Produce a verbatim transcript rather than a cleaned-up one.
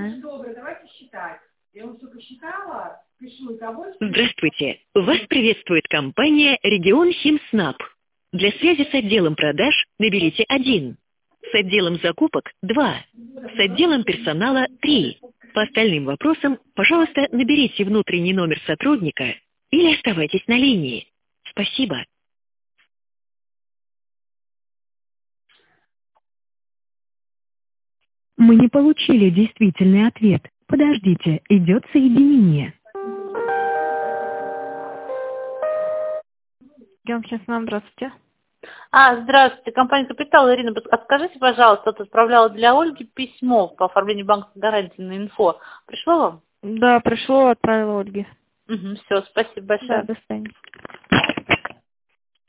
Будьте добры, давайте считать. Я вам все посчитала, пишу, итого... Здравствуйте. Вас приветствует компания «Регион Химснаб». Для связи с отделом продаж наберите один. С отделом закупок – два. С отделом персонала – три. По остальным вопросам, пожалуйста, наберите внутренний номер сотрудника или оставайтесь на линии. Спасибо. Мы не получили действительный ответ. Подождите, идет соединение. Геомхимснаб, здравствуйте. А, здравствуйте, компания «Капитал». Ирина, подскажите, пожалуйста, вот отправляла для Ольги письмо по оформлению банковской гарантии на инфо. Пришло вам? Да, пришло, отправила Ольге. Угу, все, спасибо большое. Да, до свидания.